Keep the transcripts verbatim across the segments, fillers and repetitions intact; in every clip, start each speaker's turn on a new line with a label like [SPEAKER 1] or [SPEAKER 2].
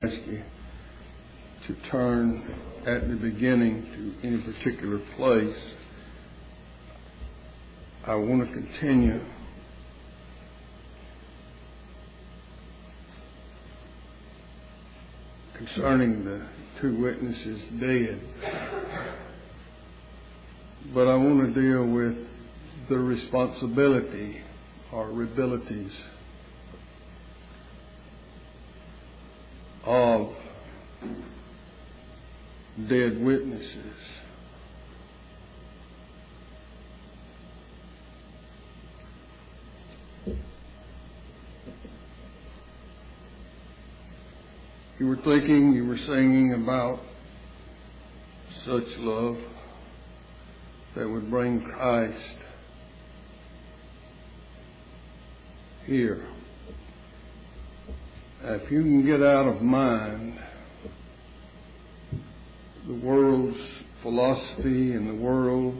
[SPEAKER 1] ask you to turn at the beginning to any particular place. I want to continue concerning the two witnesses dead, but I want to deal with the responsibility or abilities of dead witnesses. You were thinking, you were singing about such love that would bring Christ here. If you can get out of mind the world's philosophy and the world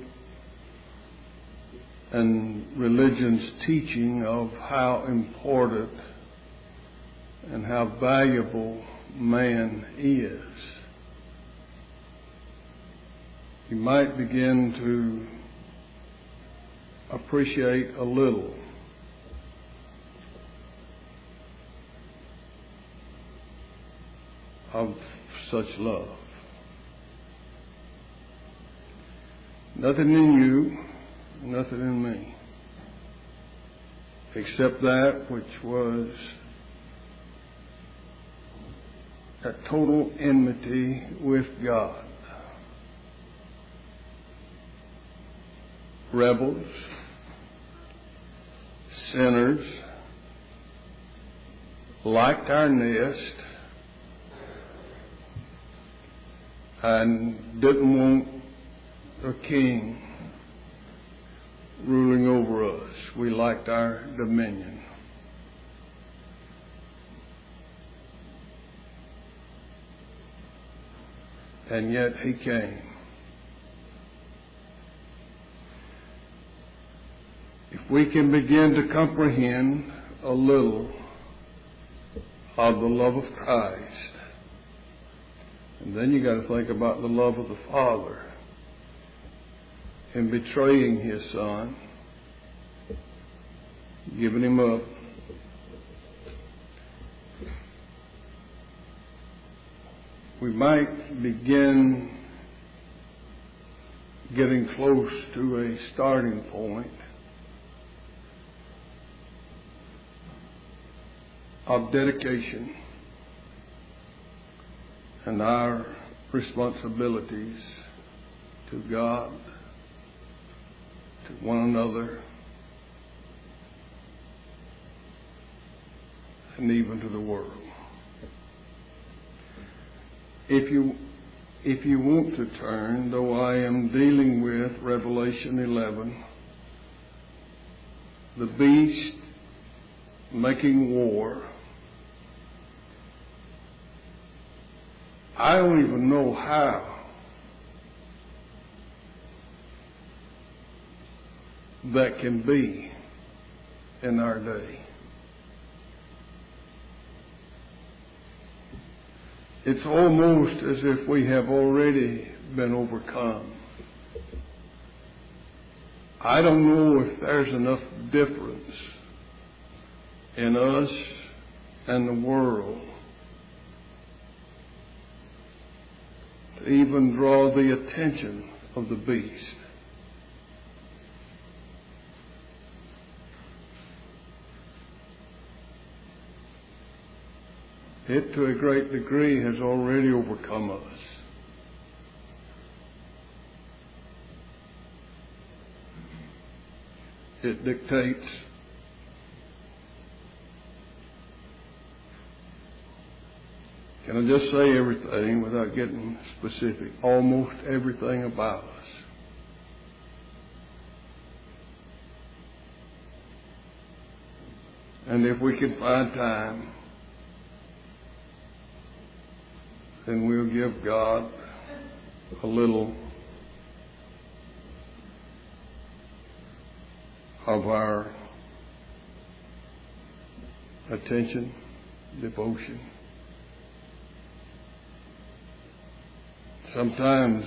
[SPEAKER 1] and religion's teaching of how important and how valuable man is, you might begin to appreciate a little of such love. Nothing in you, nothing in me, except that which was at total enmity with God. Rebels, sinners, liked our nest, and didn't want a king ruling over us. We liked our dominion. And yet he came. If we can begin to comprehend a little of the love of Christ, and then you got to think about the love of the Father in betraying His Son, giving Him up. We might begin getting close to a starting point of dedication and our responsibilities to God, to one another, and even to the world. If you if you want to turn, though I am dealing with Revelation eleven, the beast making war, I don't even know how that can be in our day. It's almost as if we have already been overcome. I don't know if there's enough difference in us and the world to even draw the attention of the beast. It, to a great degree, has already overcome us. It dictates can I just say everything without getting specific? Almost everything about us. And if we can find time, then we'll give God a little of our attention, devotion, sometimes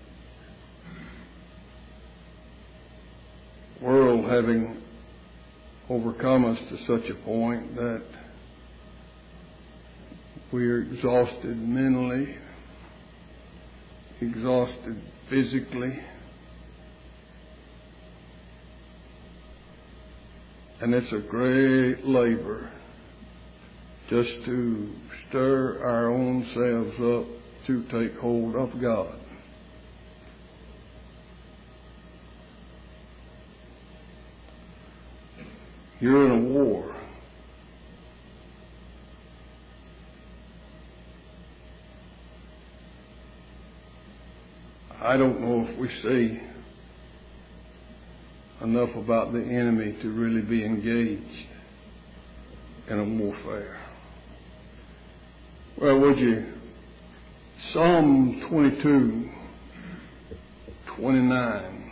[SPEAKER 1] the world having overcome us to such a point that we're exhausted mentally, exhausted physically, and it's a great labor just to stir our own selves up to take hold of God. You're in a war. I don't know if we see enough about the enemy to really be engaged in a warfare. Well, would you? Psalm twenty-two, twenty-nine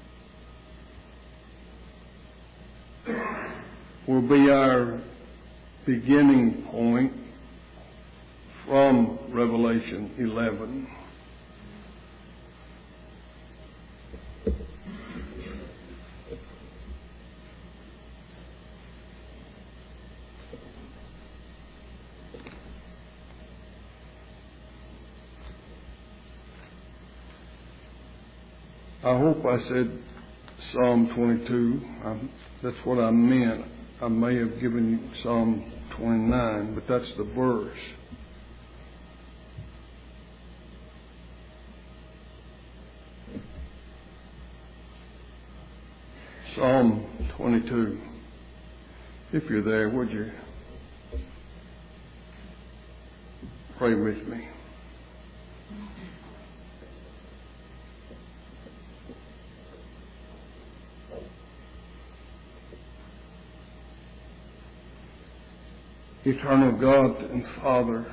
[SPEAKER 1] will be our beginning point from Revelation eleven. I hope I said Psalm twenty-two. Um, that's what I meant. I may have given you Psalm twenty-nine, but that's the verse. Psalm twenty-two. If you're there, would you pray with me? Eternal God and Father,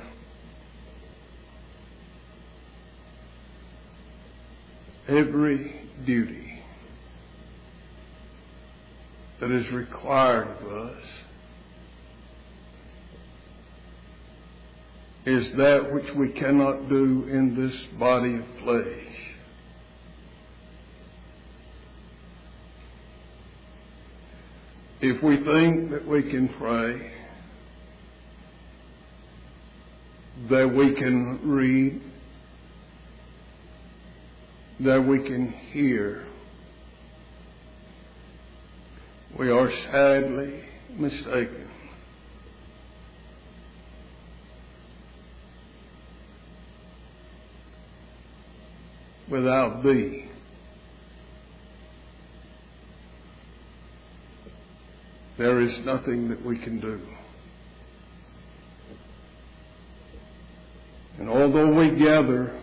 [SPEAKER 1] every duty that is required of us is that which we cannot do in this body of flesh. If we think that we can pray, that we can read, that we can hear, we are sadly mistaken. Without Thee, there is nothing that we can do. And although we gather,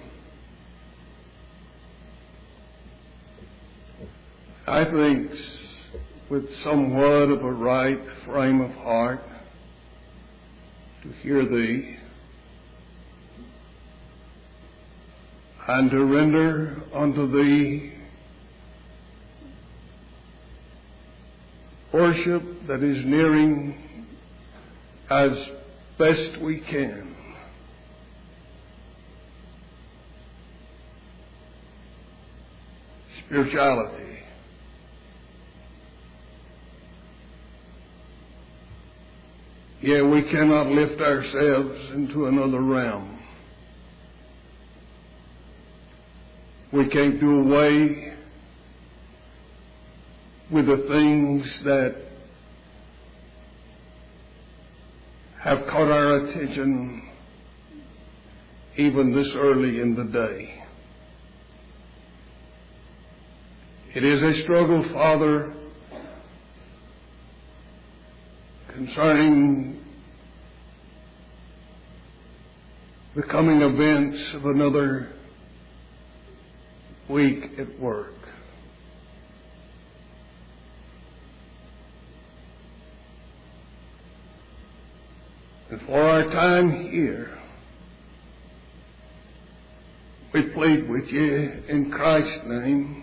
[SPEAKER 1] I think with somewhat of a right frame of heart to hear Thee and to render unto Thee worship that is nearing as best we can spirituality. Yeah, we cannot lift ourselves into another realm. We can't do away with the things that have caught our attention even this early in the day. It is a struggle, Father, concerning the coming events of another week at work. And for our time here, we plead with you in Christ's name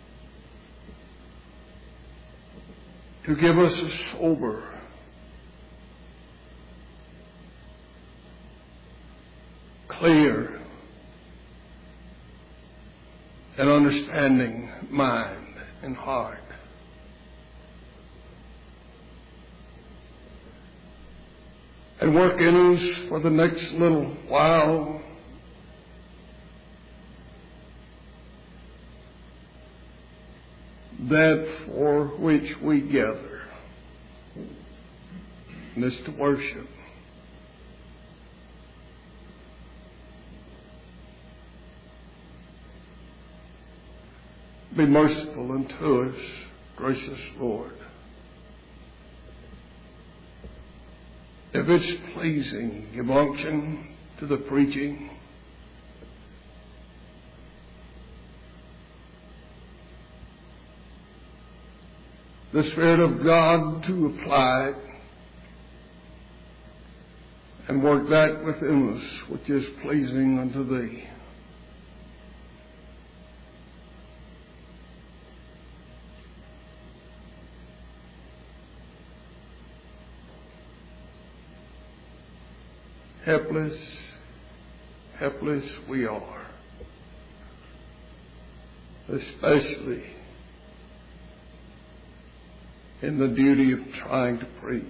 [SPEAKER 1] to give us a sober clear and understanding mind and heart. And work in us for the next little while that for which we gather, and is to worship. Be merciful unto us, gracious Lord. If it's pleasing, give unction to the preaching. The Spirit of God to apply it and work that within us which is pleasing unto Thee. Helpless, helpless we are, especially in the duty of trying to preach.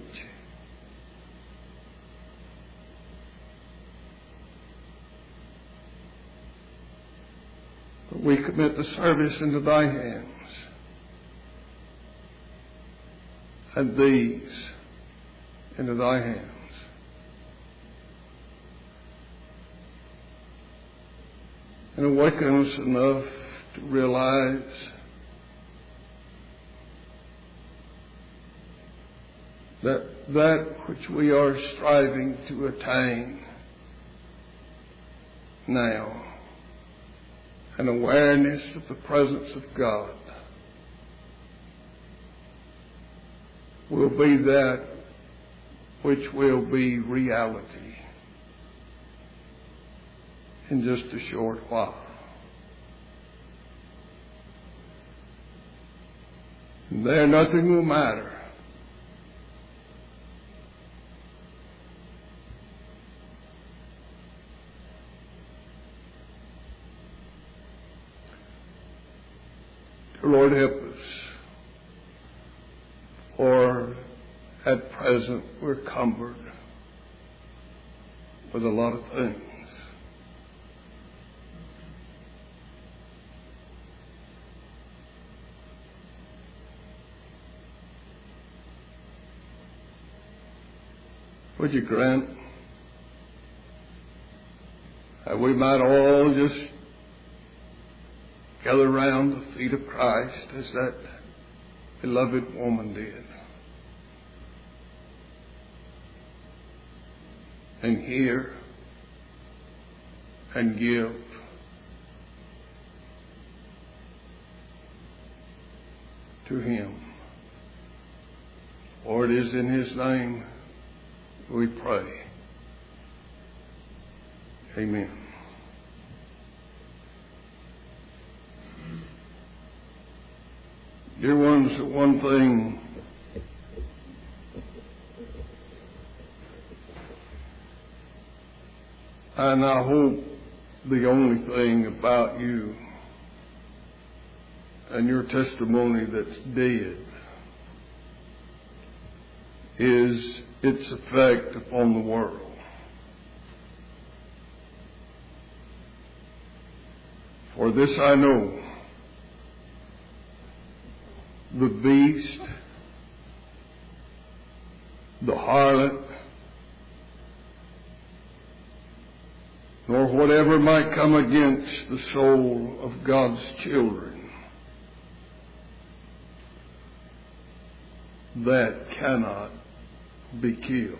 [SPEAKER 1] But we commit the service into Thy hands, and these into Thy hands. And awaken us enough to realize that that which we are striving to attain now, an awareness of the presence of God, will be that which will be reality in just a short while. And there nothing will matter. Dear Lord, help us. For at present we're cumbered with a lot of things. Would you grant that we might all just gather around the feet of Christ as that beloved woman did, and hear and give to Him. For it is in His name we pray. Amen. Dear ones, one thing and I hope the only thing about you and your testimony that's dead is its effect upon the world. For this I know, the beast, the harlot, nor whatever might come against the soul of God's children, that cannot be killed.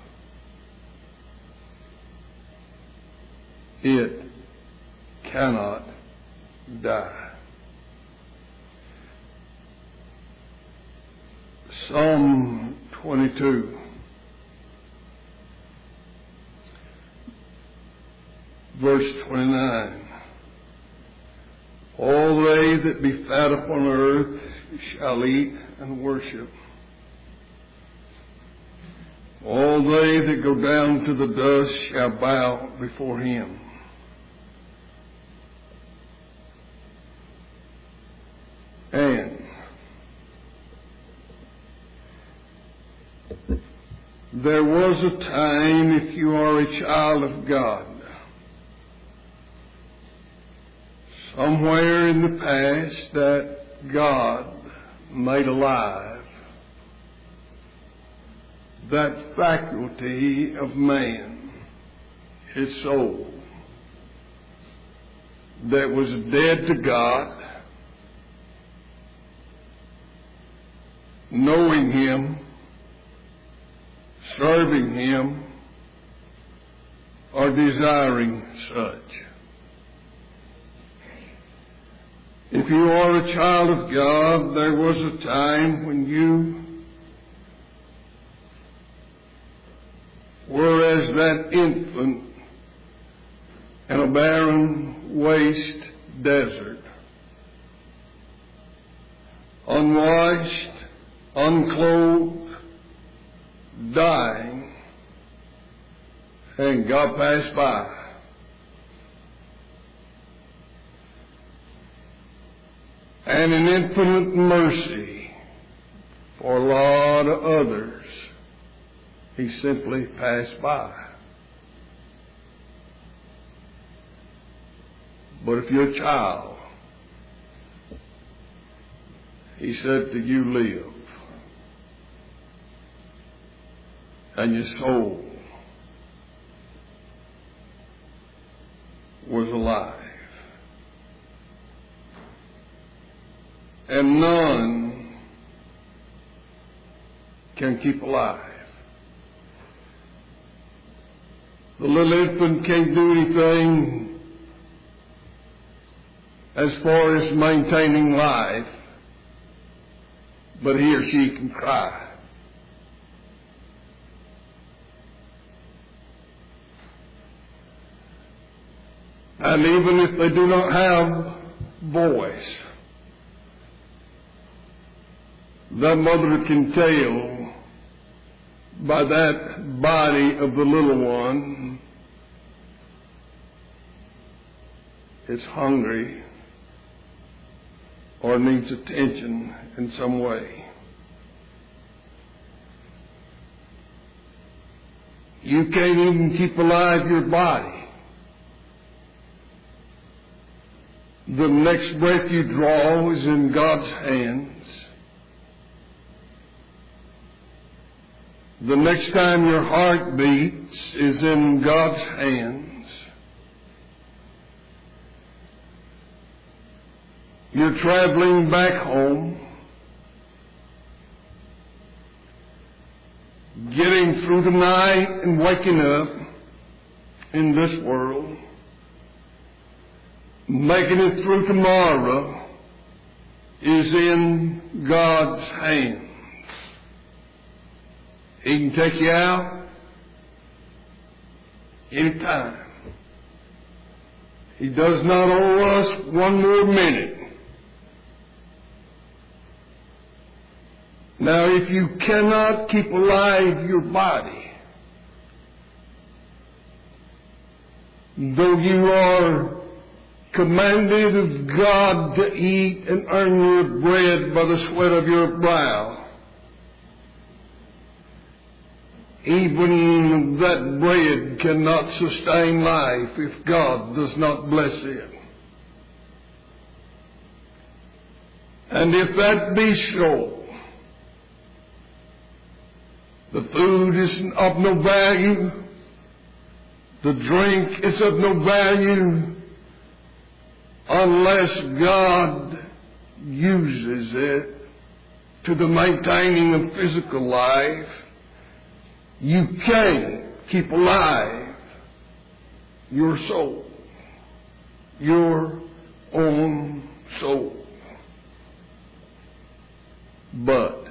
[SPEAKER 1] It cannot die. Psalm twenty-two, verse twenty-nine. All they that be fat upon earth shall eat and worship. All they that go down to the dust shall bow before him. And there was a time, if you are a child of God, somewhere in the past, that God made alive that faculty of man, his soul, that was dead to God, knowing him, serving him, or desiring such. If you are a child of God, there was a time when you were as that infant in a barren, waste desert, unwashed, unclothed, dying, and God passed by. And in infinite mercy for a lot of others, he simply passed by. But if you're a child, he said to you, live. And your soul was alive. And none can keep alive. The little infant can't do anything as far as maintaining life, but he or she can cry. And even if they do not have voice, the mother can tell by that body of the little one it's hungry or needs attention in some way. You can't even keep alive your body. The next breath you draw is in God's hands. The next time your heart beats is in God's hands. You're traveling back home, getting through the night and waking up in this world, making it through tomorrow is in God's hands. He can take you out anytime. He does not owe us one more minute. Now, if you cannot keep alive your body, though you are commanded of God to eat and earn your bread by the sweat of your brow, even that bread cannot sustain life if God does not bless it. And if that be so, the food is of no value, the drink is of no value, unless God uses it to the maintaining of physical life. You can't keep alive your soul, your own soul. But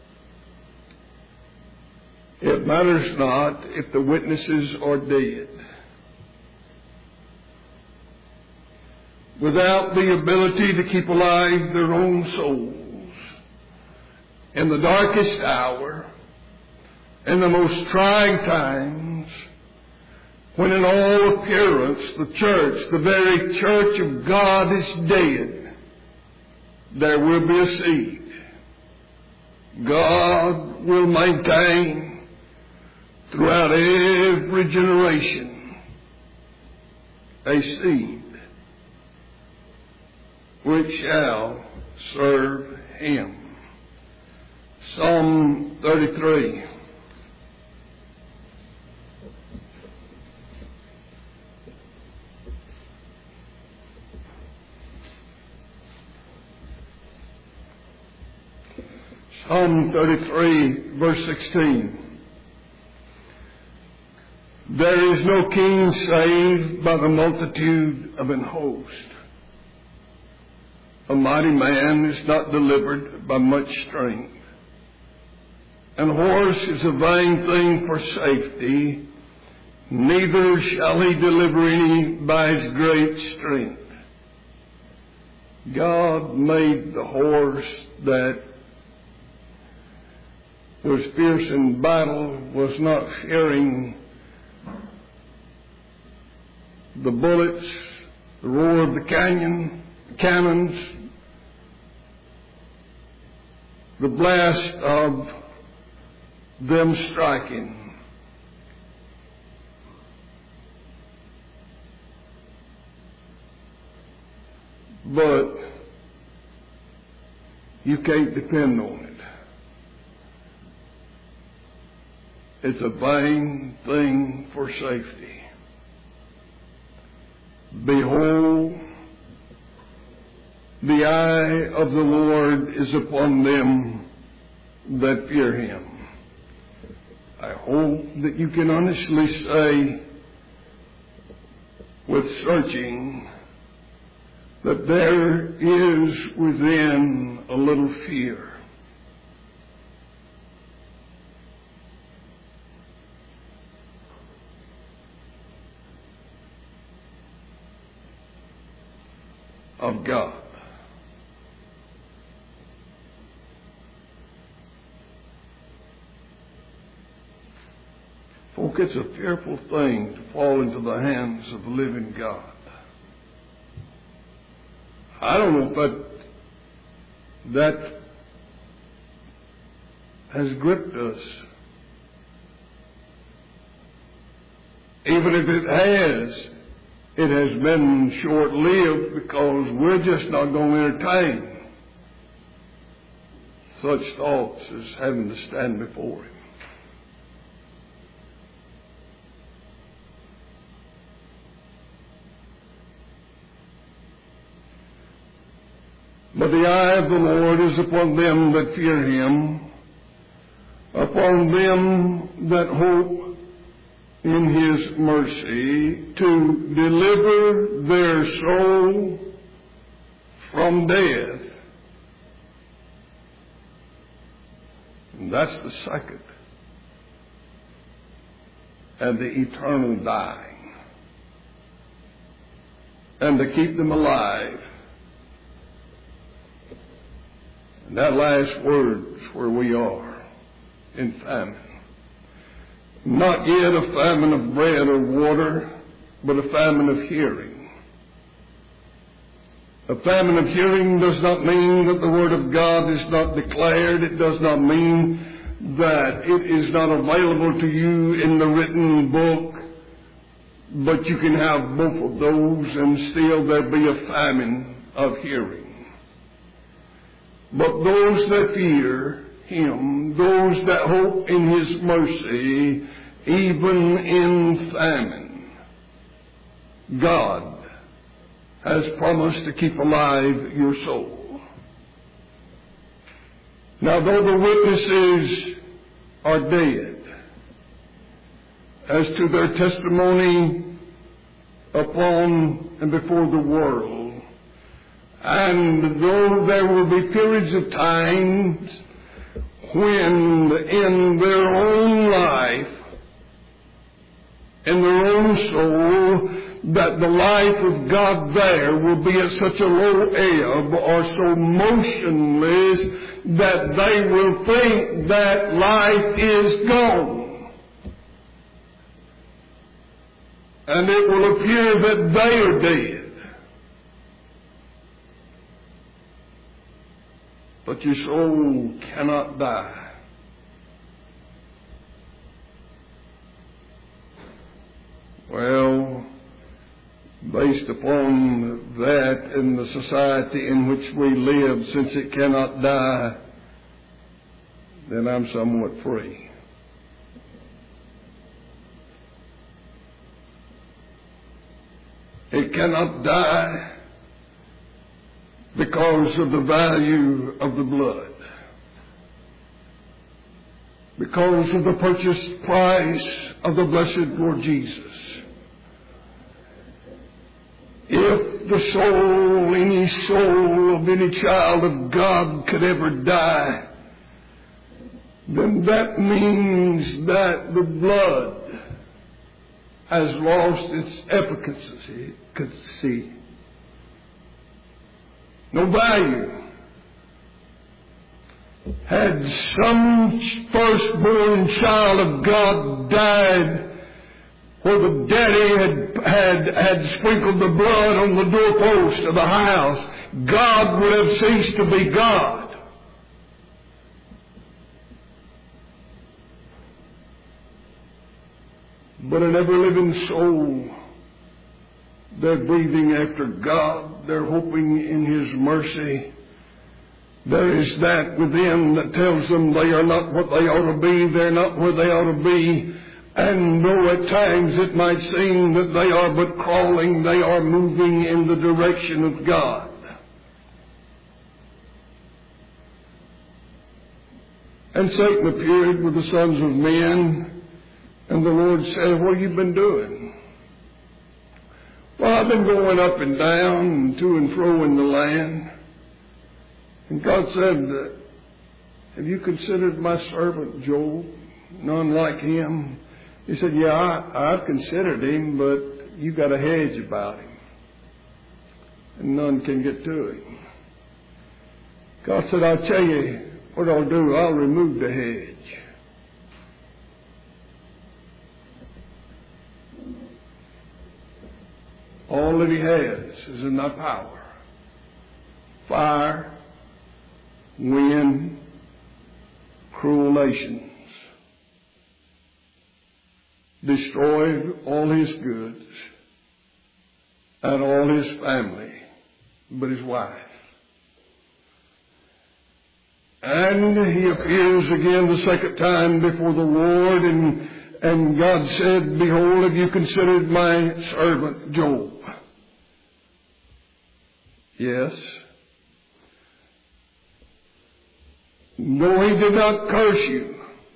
[SPEAKER 1] it matters not if the witnesses are dead. Without the ability to keep alive their own souls, in the darkest hour, in the most trying times, when in all appearance the church, the very church of God, is dead, there will be a seed. God will maintain throughout every generation a seed which shall serve Him. Psalm thirty-three. Psalm thirty-three, verse sixteen. There is no king saved by the multitude of an host. A mighty man is not delivered by much strength. An horse is a vain thing for safety, neither shall he deliver any by his great strength. God made the horse that was fierce in battle, was not fearing the bullets, the roar of the canyon, the cannons, the blast of them striking. But you can't depend on it. It's a vain thing for safety. Behold, the eye of the Lord is upon them that fear Him. I hope that you can honestly say with searching that there is within a little fear. Of God. Folk, it's a fearful thing to fall into the hands of the living God. I don't know if that, that has gripped us. Even if it has, it has been short-lived, because we're just not going to entertain such thoughts as having to stand before Him. But the eye of the Lord is upon them that fear Him, upon them that hope in His mercy, to deliver their soul from death. And that's the second. And the eternal dying. And to keep them alive. And that last word is where we are, in famine. Not yet a famine of bread or water, but a famine of hearing. A famine of hearing does not mean that the Word of God is not declared. It does not mean that it is not available to you in the written book. But you can have both of those and still there be a famine of hearing. But those that fear Him, those that hope in His mercy, even in famine, God has promised to keep alive your soul. Now, though the witnesses are dead as to their testimony upon and before the world, and though there will be periods of times when in their own life, in their own soul, that the life of God there will be at such a low ebb or so motionless that they will think that life is gone. And it will appear that they are dead. But your soul cannot die. Well, based upon that in the society in which we live, since it cannot die, then I'm somewhat free. It cannot die because of the value of the blood, because of the purchase price of the blessed Lord Jesus. If the soul, any soul of any child of God could ever die, then that means that the blood has lost its efficacy, no value. Had some firstborn child of God died where the daddy had, had, had sprinkled the blood on the doorpost of the house, God would have ceased to be God. But an ever-living soul, they're breathing after God, they're hoping in His mercy. There is that within that tells them they are not what they ought to be, they're not where they ought to be. And though at times it might seem that they are but crawling, they are moving in the direction of God. And Satan appeared with the sons of men, and the Lord said, "What have you been doing?" "Well, I've been going up and down and to and fro in the land." And God said, "Have you considered my servant Job? None like him." He said, "Yeah, I, I've considered him, but you got a hedge about him, and none can get to him." God said, "I'll tell you what I'll do. I'll remove the hedge." All that He has is in thy power. Fire, wind, cruel nations. Destroyed all his goods and all his family, but his wife. And he appears again the second time before the Lord, and, and God said, "Behold, have you considered my servant Job?" Yes. "Though he did not curse you,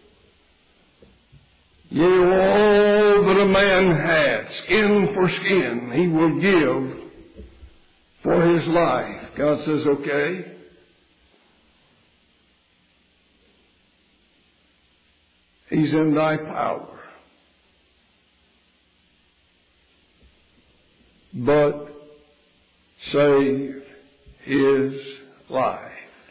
[SPEAKER 1] yea, all that a man hath, skin for skin, he will give for his life." God says, "Okay." He's in thy power. But save his life.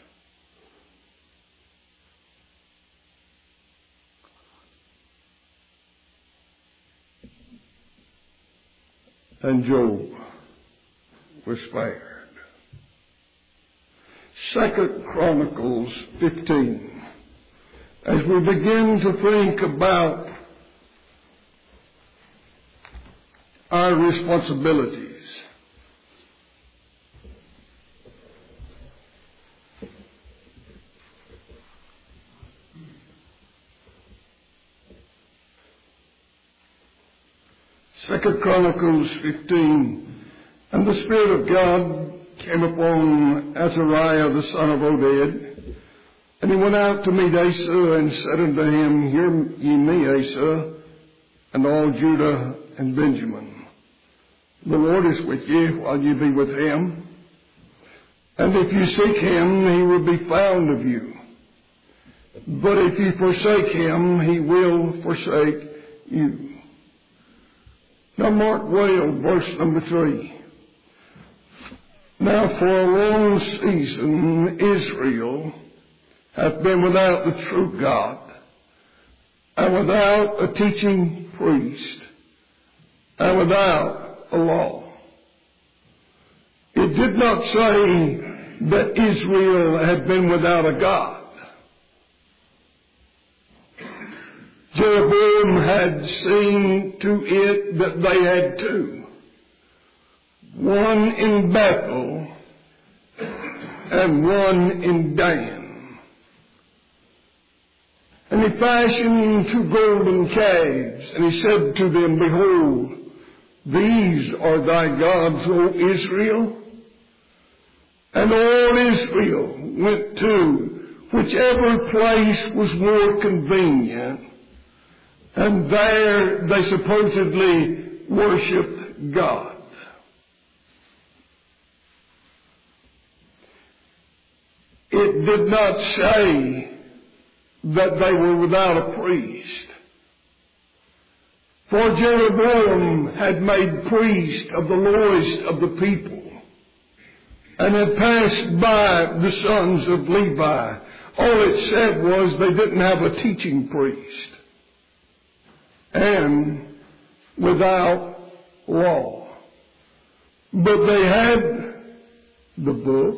[SPEAKER 1] And Job was spared. Second Chronicles fifteen. As we begin to think about our responsibilities, Second Chronicles fifteen, and the Spirit of God came upon Azariah the son of Oded, and he went out to meet Asa and said unto him, Hear ye me, Asa, and all Judah and Benjamin. The Lord is with you while you be with him, and if you seek him, he will be found of you. But if you forsake him, he will forsake you. Now mark well verse number three. Now for a long season Israel hath been without the true God, and without a teaching priest, and without a law. It did not say that Israel had been without a God. Jeroboam had seen to it that they had two, one in Bethel and one in Dan. And he fashioned two golden calves, and he said to them, Behold, these are thy gods, O Israel. And all Israel went to whichever place was more convenient, and there they supposedly worshiped God. It did not say that they were without a priest. For Jeroboam had made priest of the lowest of the people, and had passed by the sons of Levi. All it said was they didn't have a teaching priest, and without law. But they had the book.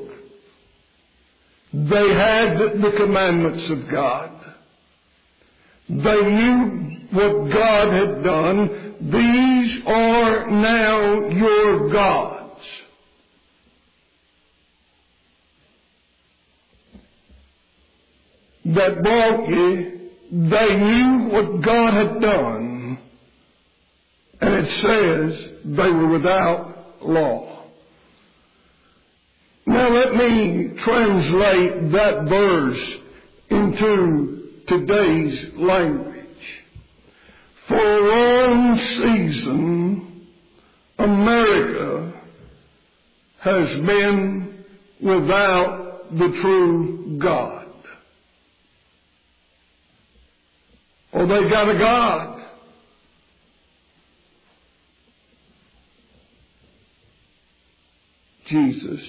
[SPEAKER 1] They had the commandments of God. They knew what God had done. These are now your gods. That brought you, they knew what God had done, and it says they were without law. Now let me translate that verse into today's language. For a long season, America has been without the true God. Oh, they got a God. Jesus.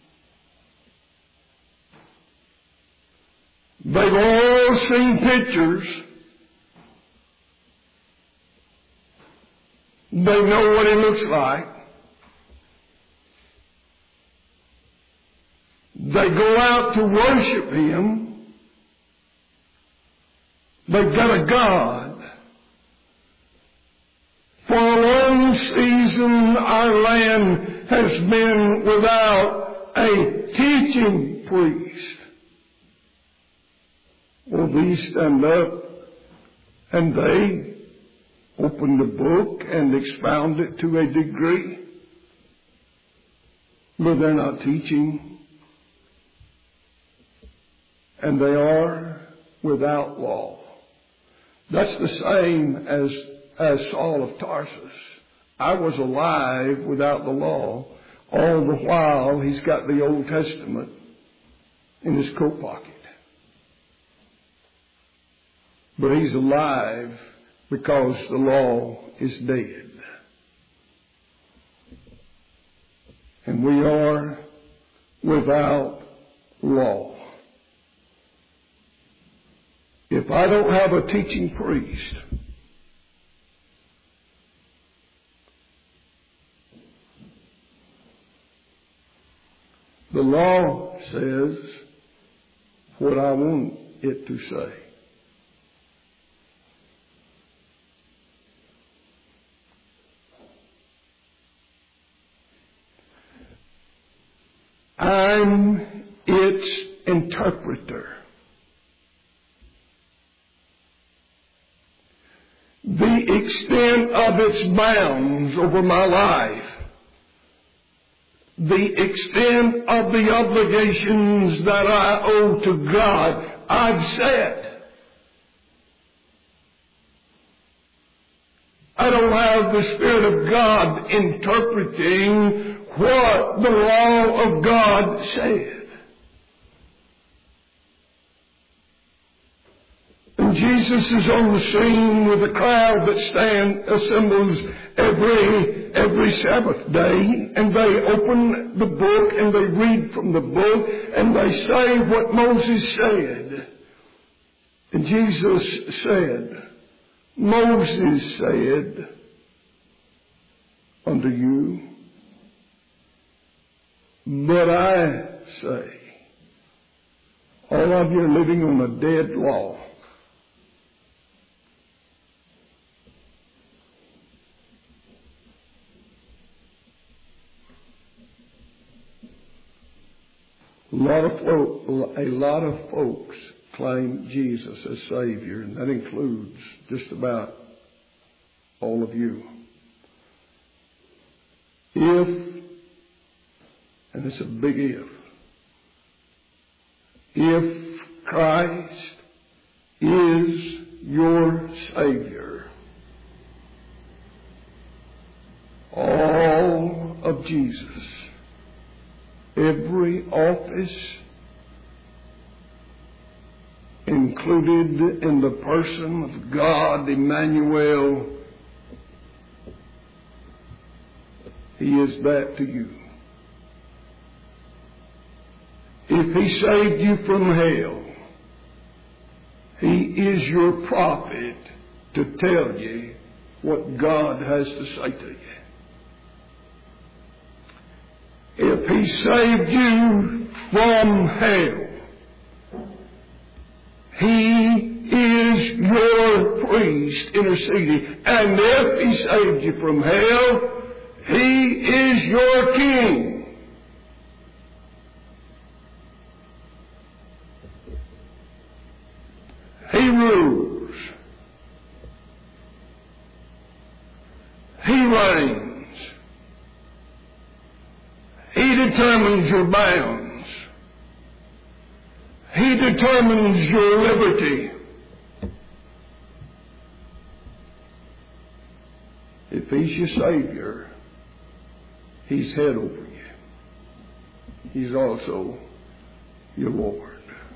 [SPEAKER 1] They've all seen pictures. They know what he looks like. They go out to worship him. They've got a God. For a long season our land has been without a teaching priest. Well, these stand up and they open the book and expound it to a degree, but they're not teaching, and they are without law. That's the same as, as Saul of Tarsus. I was alive without the law. All the while he's got the Old Testament in his coat pocket. But he's alive because the law is dead. And we are without law. If I don't have a teaching priest, the law says what I want it to say. I'm its interpreter. The extent of its bounds over my life, the extent of the obligations that I owe to God, I've set. I don't have the Spirit of God interpreting what the law of God said. And And Jesus is on the scene with a crowd that stand, assembles every, every Sabbath day. And they open the book and they read from the book and they say what Moses said. And Jesus said, Moses said unto you, but I say, all of you are living on a dead law. A lot of folk, a lot of folks claim Jesus as Savior, and that includes just about all of you. If, and it's a big if, if Christ is your Savior, all of Jesus, every office included in the person of God, Emmanuel, He is that to you. If He saved you from hell, He is your prophet to tell you what God has to say to you. If He saved you from hell, He is your priest interceding. And if He saved you from hell, He is your king. He rules. He reigns. He determines your bounds. He determines your liberty. If He's your Savior, He's head over you. He's also your Lord.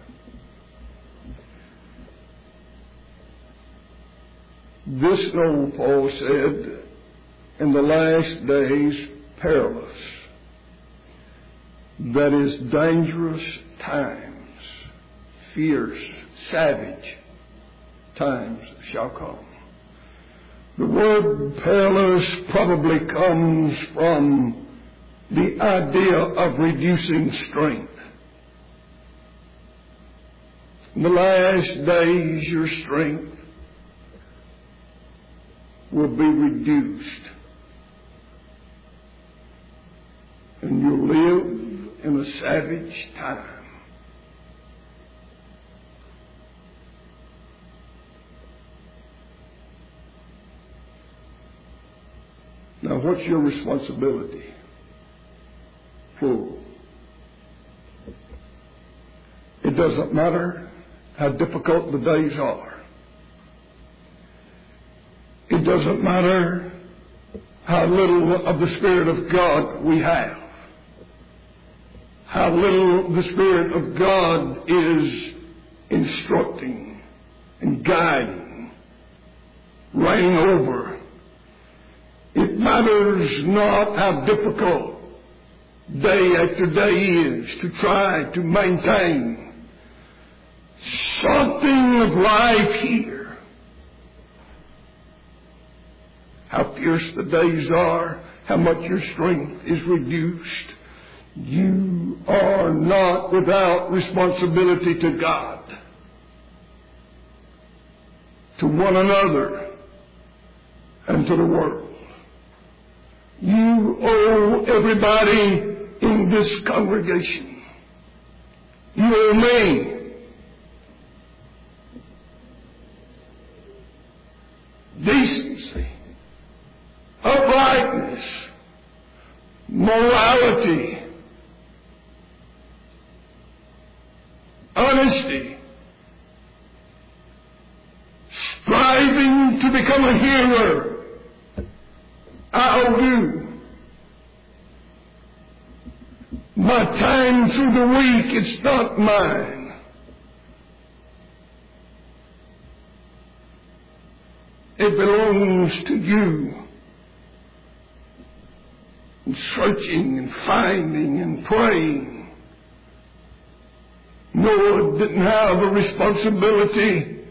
[SPEAKER 1] This old Paul said, in the last days, perilous, that is, dangerous times, fierce, savage times shall come. The word perilous probably comes from the idea of reducing strength. In the last days, your strength will be reduced. And you'll live in a savage time. Now, what's your responsibility? Plural. It doesn't matter how difficult the days are. It doesn't matter how little of the Spirit of God we have. How little the Spirit of God is instructing and guiding, reigning over. It matters not how difficult day after day is to try to maintain something of life here. How fierce the days are, how much your strength is reduced. You are not without responsibility to God, to one another, and to the world. You owe everybody in this congregation. You owe me. Decency, uprightness, morality, honesty, striving to become a hearer. I owe you. My time through the week, it's not mine. It belongs to you. And searching and finding and praying. Noah didn't have a responsibility.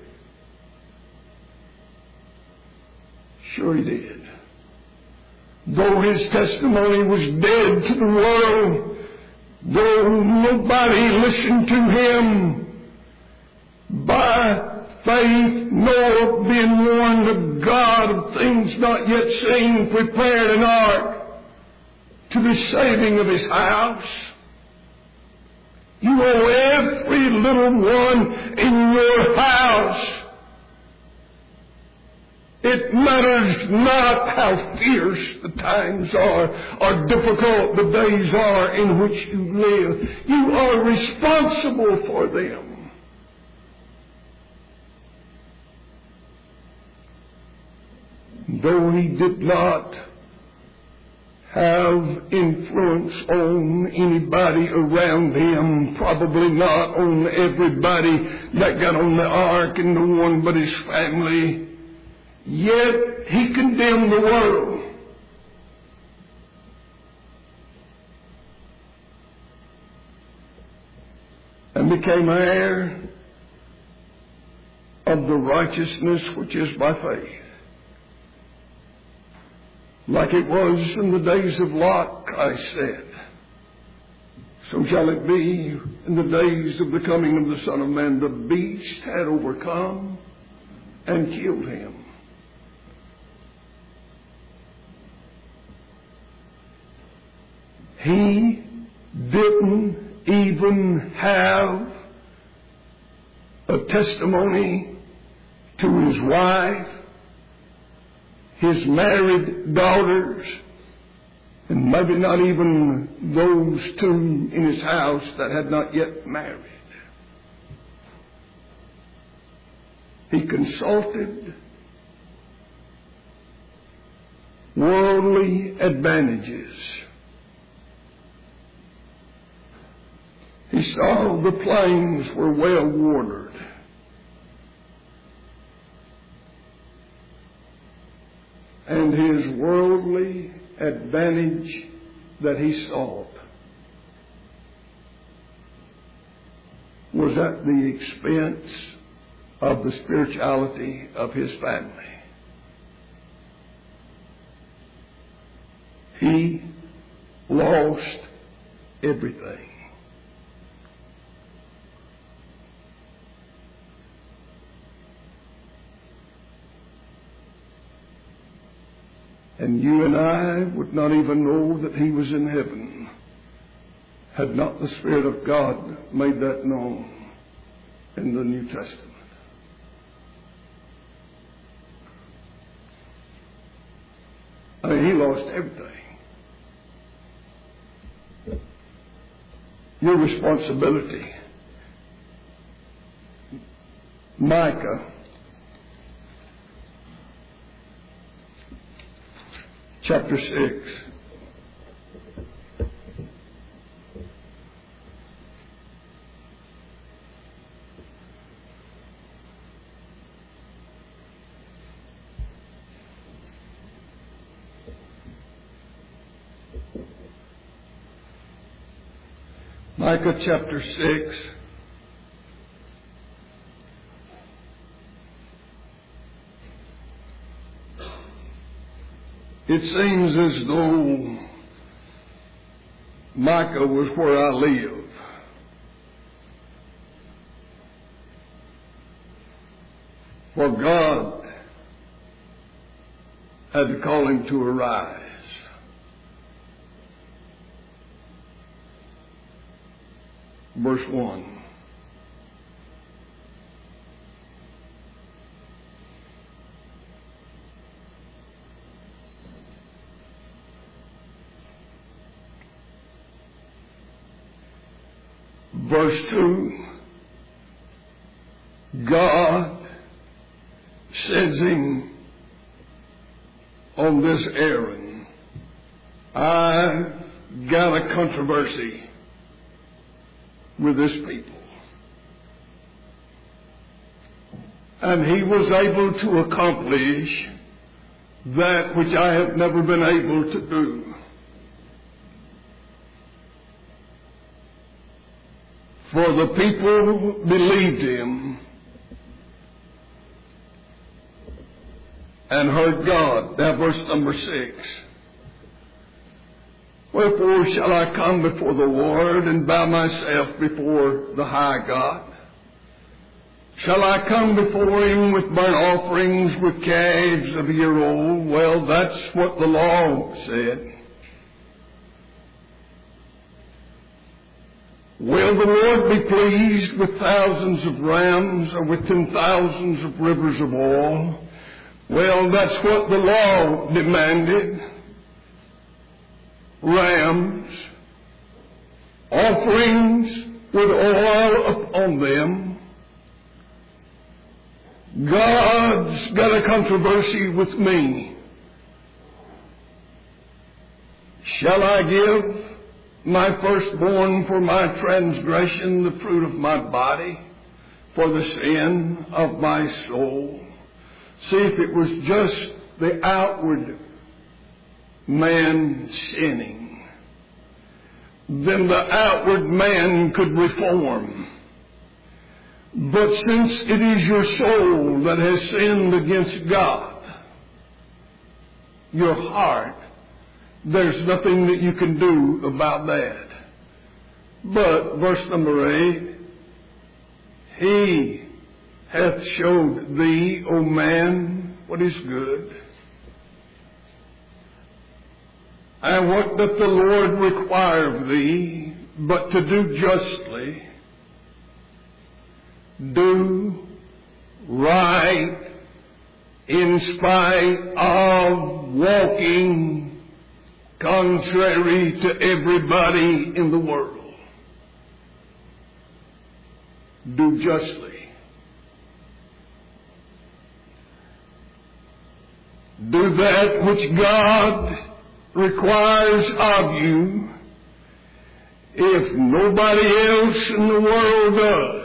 [SPEAKER 1] Sure he did. Though his testimony was dead to the world, though nobody listened to him, by faith, Noah, being warned of God of things not yet seen, prepared an ark to the saving of his house. You know, every little one in your house. It matters not how fierce the times are or difficult the days are in which you live. You are responsible for them. Though he did not have influence on anybody around him, probably not on everybody that got on the ark and no one but his family, yet he condemned the world. And became heir of the righteousness which is by faith. Like it was in the days of Lot, Christ said, so shall it be in the days of the coming of the Son of Man. The beast had overcome and killed him. He didn't even have a testimony to his wife, his married daughters, and maybe not even those two in his house that had not yet married. He consulted worldly advantages. He saw the plains were well watered. And his worldly advantage that he sought was at the expense of the spirituality of his family. He lost everything. And you and I would not even know that he was in heaven had not the Spirit of God made that known in the New Testament. I mean, he lost everything. Your responsibility. Micah chapter six. Micah chapter six. It seems as though Micah was where I live. For God had to call him to arise. Verse one. Verse two, God sends him on this errand. I've got a controversy with this people. And he was able to accomplish that which I have never been able to do. For the people believed him and heard God. Now verse number six. Wherefore shall I come before the Lord and bow myself before the high God? Shall I come before him with burnt offerings, with calves of a year old? Well, that's what the law said. Will the Lord be pleased with thousands of rams or with ten thousands of rivers of oil? Well, that's what the law demanded. Rams, offerings with oil upon them. God's got a controversy with me. Shall I give my firstborn for my transgression, the fruit of my body, for the sin of my soul? See, if it was just the outward man sinning, then the outward man could reform. But since it is your soul that has sinned against God, your heart, there's nothing that you can do about that. But, verse number eight, he hath showed thee, O man, what is good. And what doth the Lord require of thee, but to do justly, do right, in spite of walking contrary to everybody in the world. Do justly. Do that which God requires of you, if nobody else in the world does.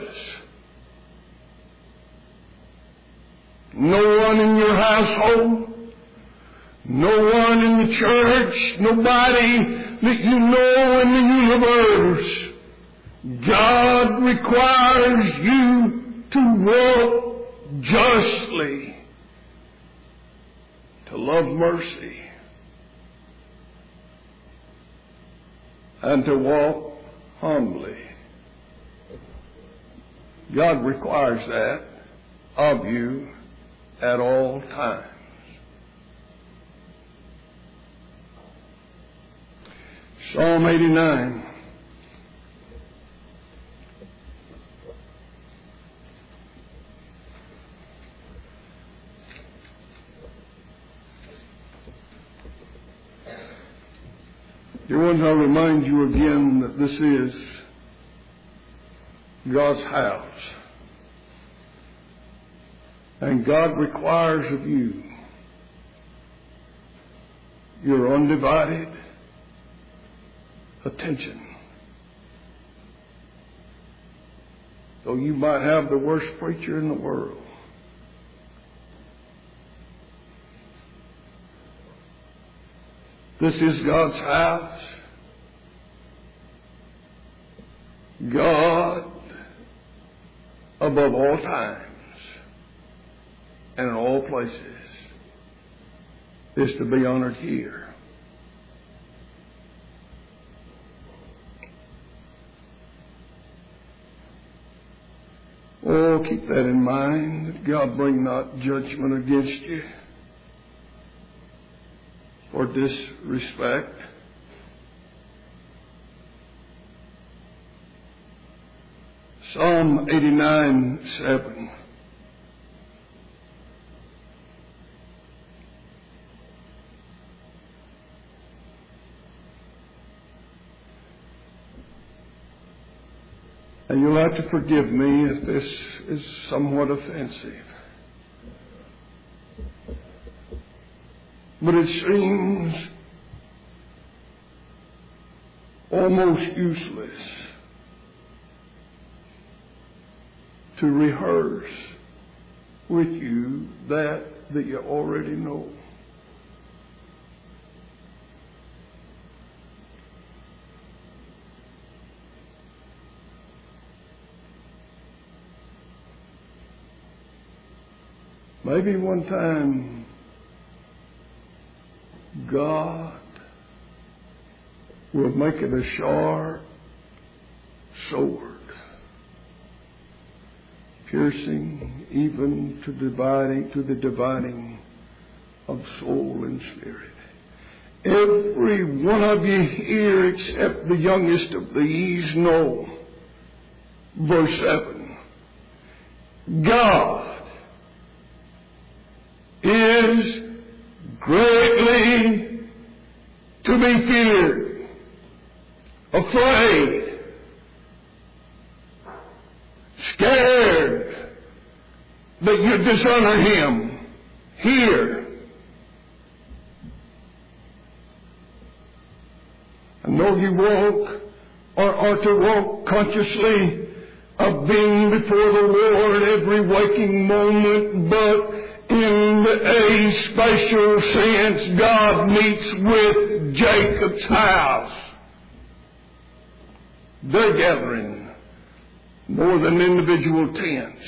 [SPEAKER 1] No one in your household, no one in the church, nobody that you know in the universe. God requires you to walk justly, to love mercy, and to walk humbly. God requires that of you at all times. Psalm eighty-nine. Dear ones, I'll remind you again that this is God's house. And God requires of you your undivided attention. Though you might have the worst preacher in the world, this is God's house. God, above all times and in all places, is to be honored here. Oh, keep that in mind, that God bring not judgment against you for disrespect. Psalm eighty-nine, seven. And you'll have to forgive me if this is somewhat offensive. But it seems almost useless to rehearse with you that that you already know. Maybe one time God will make it a sharp sword, piercing even to dividing to the dividing of soul and spirit. Every one of you here, except the youngest of these, know verse seven. God is greatly to be feared, afraid, scared that you dishonor Him here. I know you walk or are to walk consciously of being before the Lord every waking moment, but in a special sense, God meets with Jacob's house. They're gathering more than individual tents.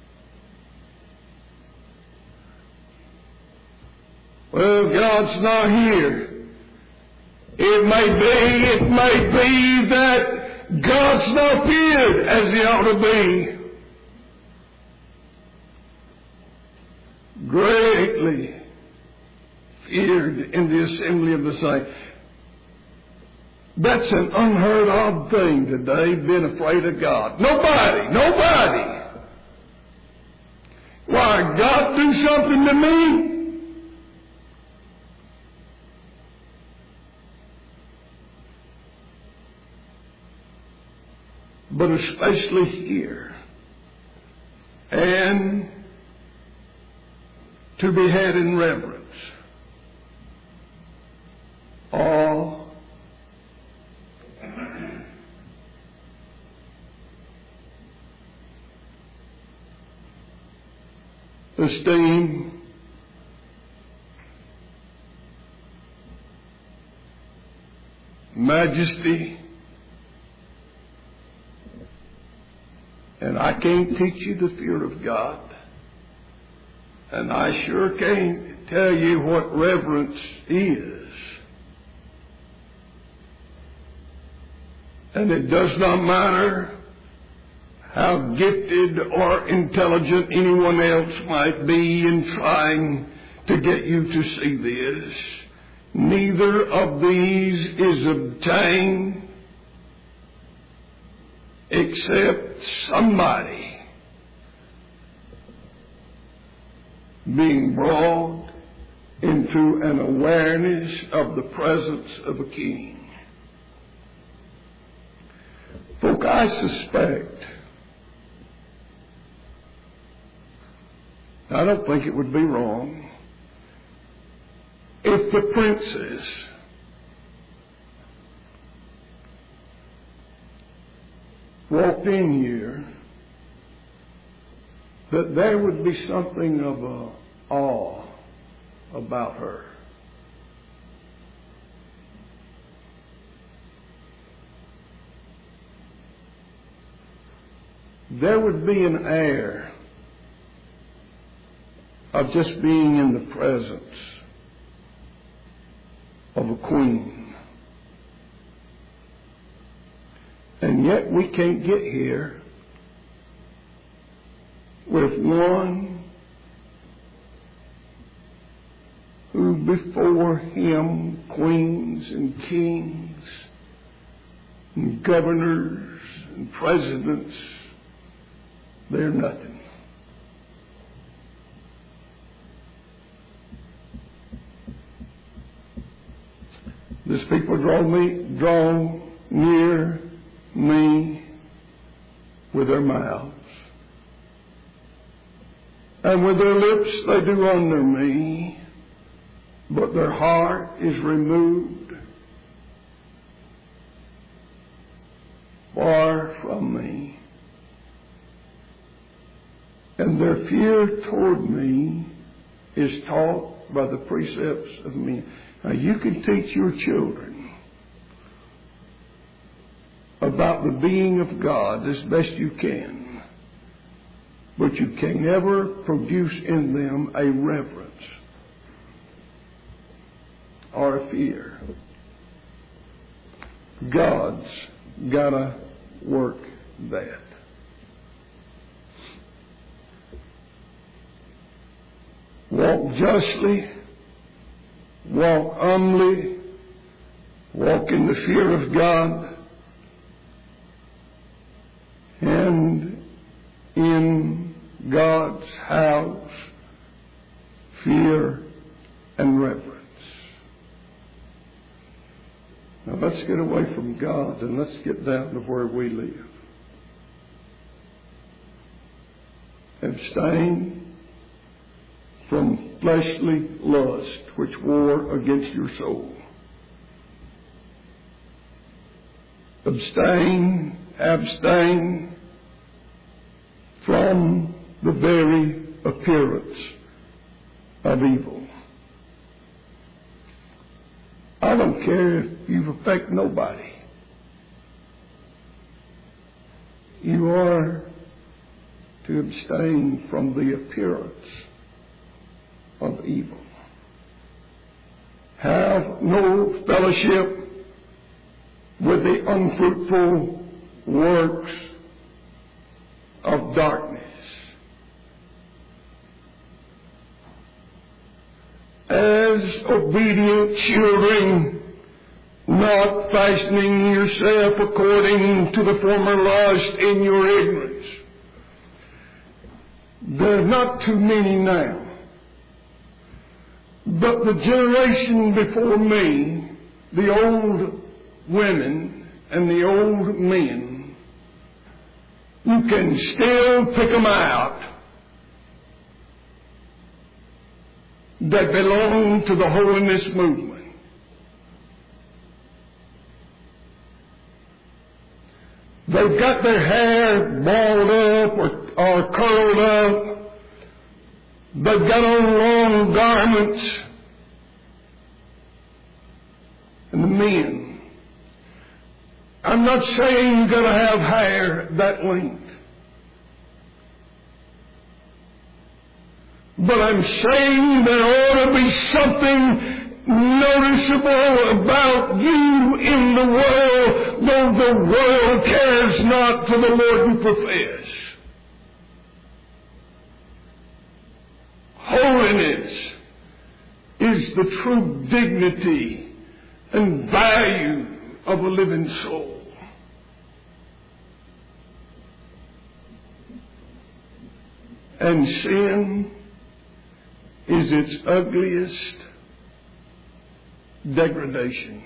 [SPEAKER 1] Well, God's not here. It may be, it may be that God's not feared as He ought to be. Greatly feared in the assembly of the saints. That's an unheard of thing today, being afraid of God. Nobody, nobody. Why, God do something to me? But especially here. And to be had in reverence. Awe, esteem, majesty, and I can't teach you the fear of God. And I sure can't tell you what reverence is. And it does not matter how gifted or intelligent anyone else might be in trying to get you to see this. Neither of these is obtained except somebody being brought into an awareness of the presence of a king. Folk, I suspect, I don't think it would be wrong if the princess walked in here, that there would be something of a awe about her. There would be an air of just being in the presence of a queen. And yet we can't get here with one who before him queens and kings and governors and presidents, they're nothing. This people draw me, draw near me with their mouths. And with their lips they do honor me, but their heart is removed far from me. And their fear toward me is taught by the precepts of men. Now you can teach your children about the being of God as best you can, but you can never produce in them a reverence or a fear. God's gotta work that. Walk justly, walk humbly, walk in the fear of God, and in God's house, fear and reverence. Now let's get away from God and let's get down to where we live. Abstain from fleshly lust which war against your soul. Abstain, abstain from the very appearance of evil. I don't care if you affect nobody. You are to abstain from the appearance of evil. Have no fellowship with the unfruitful works of darkness. As obedient children, not fashioning yourself according to the former lust in your ignorance. There's not too many now. But the generation before me, the old women and the old men, you can still pick them out that belong to the holiness movement. They've got their hair balled up or, or curled up. They've got on long garments. And the men, I'm not saying you've got to have hair that length. But I'm saying there ought to be something noticeable about you in the world, though the world cares not for the Lord you profess. Holiness is the true dignity and value of a living soul. And sin is its ugliest degradation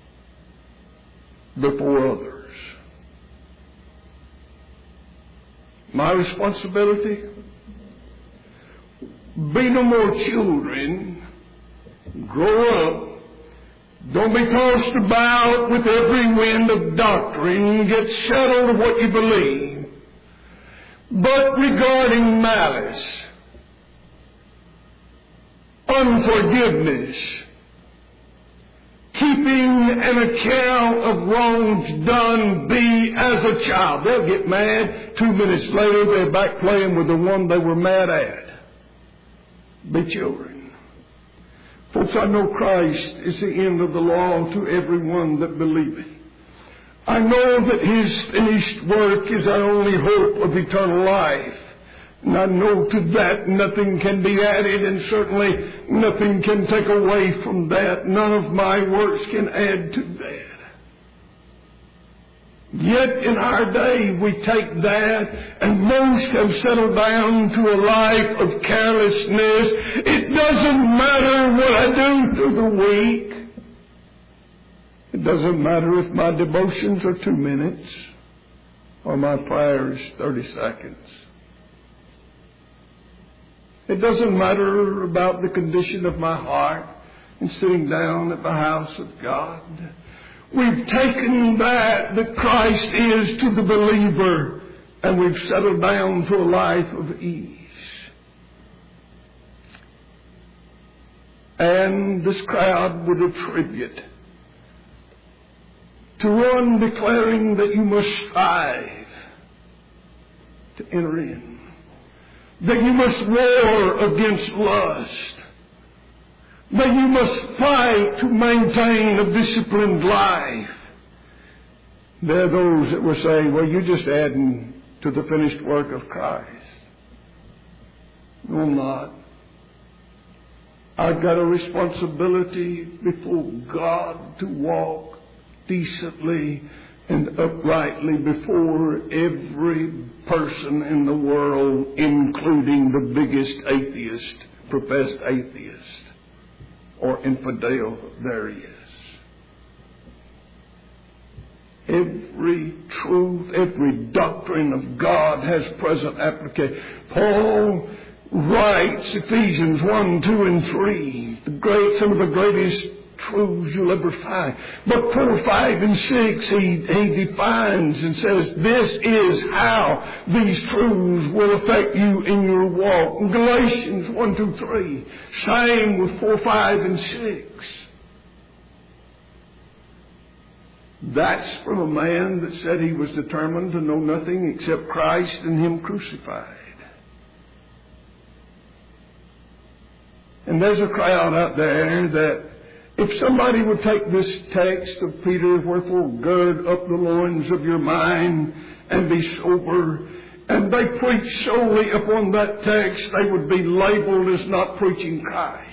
[SPEAKER 1] before others. My responsibility? Be no more children. Grow up. Don't be tossed about with every wind of doctrine. Get settled of what you believe. But regarding malice, unforgiveness, keeping an account of wrongs done, be as a child. They'll get mad. Two minutes later, they're back playing with the one they were mad at. Be children. Folks, I know Christ is the end of the law to everyone that believeth. I know that His finished work is our only hope of eternal life. And I know to that nothing can be added, and certainly nothing can take away from that. None of my works can add to that. Yet in our day we take that, and most have settled down to a life of carelessness. It doesn't matter what I do through the week. It doesn't matter if my devotions are two minutes or my prayers thirty seconds. It doesn't matter about the condition of my heart in sitting down at the house of God. We've taken that that Christ is to the believer, and we've settled down to a life of ease. And this crowd would attribute to one declaring that you must strive to enter in, that you must war against lust, that you must fight to maintain a disciplined life. There are those that will say, well, you're just adding to the finished work of Christ. No, I'm not. I've got a responsibility before God to walk decently and uprightly before every person in the world, including the biggest atheist, professed atheist, or infidel there is. Every truth, every doctrine of God has present application. Paul writes Ephesians one, two, and three, the great, some of the greatest truths you'll ever find. But four, five, and six, he, he defines and says, this is how these truths will affect you in your walk. In Galatians one, two, three, same with four, five, and six. That's from a man that said he was determined to know nothing except Christ and Him crucified. And there's a crowd out there that if somebody would take this text of Peter, wherefore gird up the loins of your mind and be sober, and they preach solely upon that text, they would be labeled as not preaching Christ.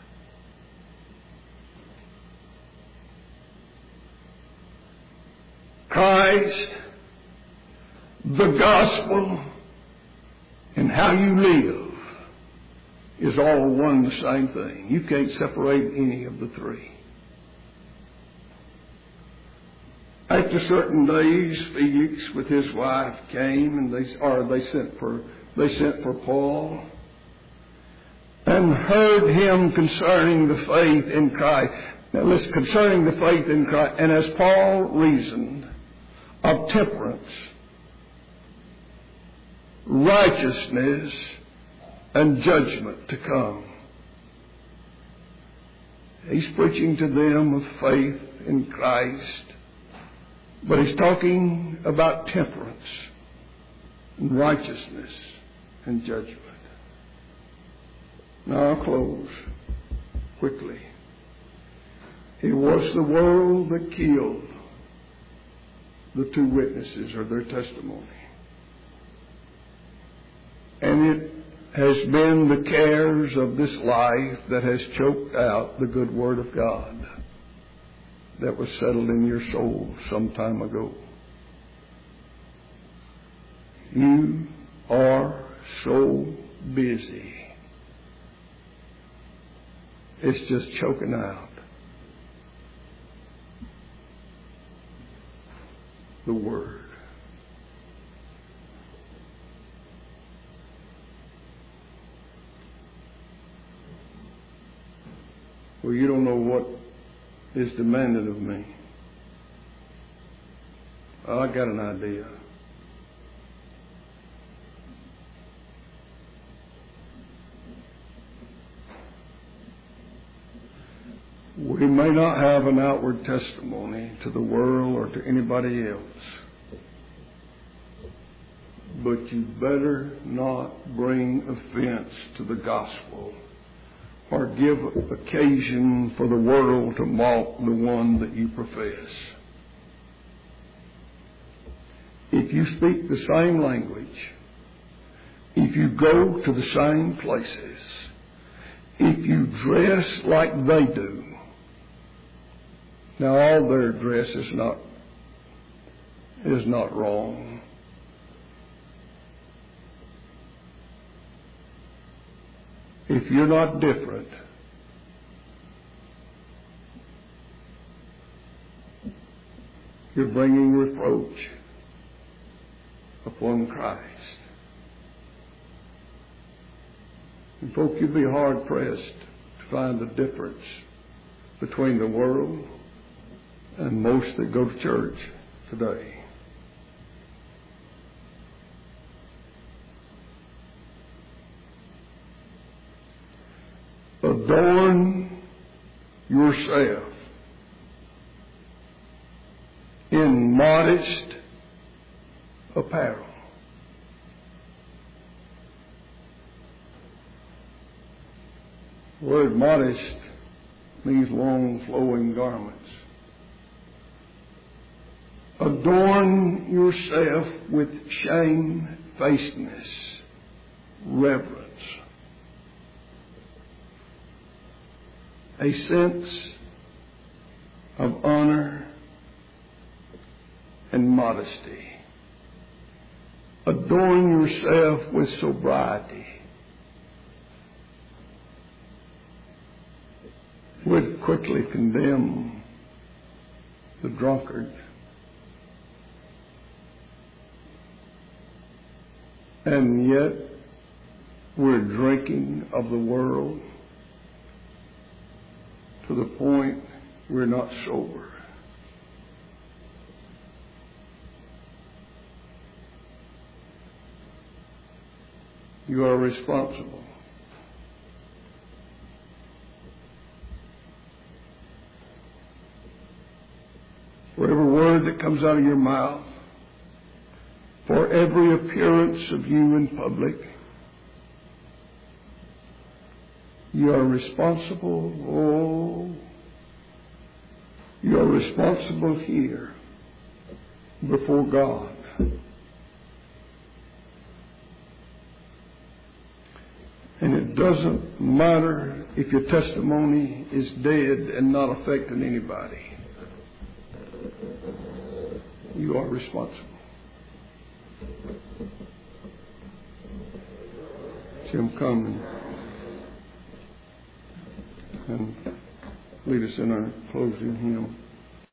[SPEAKER 1] Christ, the gospel, and how you live is all one the same thing. You can't separate any of the three. After certain days, Felix with his wife came, and they or they sent for they sent for Paul, and heard him concerning the faith in Christ. Now listen, concerning the faith in Christ, and as Paul reasoned of temperance, righteousness, and judgment to come. He's preaching to them of faith in Christ, but he's talking about temperance and righteousness and judgment. Now I'll close quickly. It was the world that killed the two witnesses or their testimony. And it has been the cares of this life that has choked out the good word of God that was settled in your soul some time ago. You are so busy. It's just choking out the word. Well, you don't know what is demanded of me. Oh, I got an idea. We may not have an outward testimony to the world or to anybody else, but you better not bring offense to the gospel or give occasion for the world to mock the one that you profess. If you speak the same language, if you go to the same places, if you dress like they do, now all their dress is not is not wrong. If you're not different, you're bringing reproach upon Christ. And folk, you'd be hard pressed to find the difference between the world and most that go to church today. Adorn yourself in modest apparel. The word modest means long flowing garments. Adorn yourself with shamefacedness, reverence, a sense of honor and modesty. Adorn yourself with sobriety. Would quickly condemn the drunkard. And yet we're drinking of the world to the point we're not sober. You are responsible. For every word that comes out of your mouth, for every appearance of you in public, you are responsible. Oh, you are responsible here before God. And it doesn't matter if your testimony is dead and not affecting anybody. You are responsible. Jim, come and, and lead us in our closing hymn.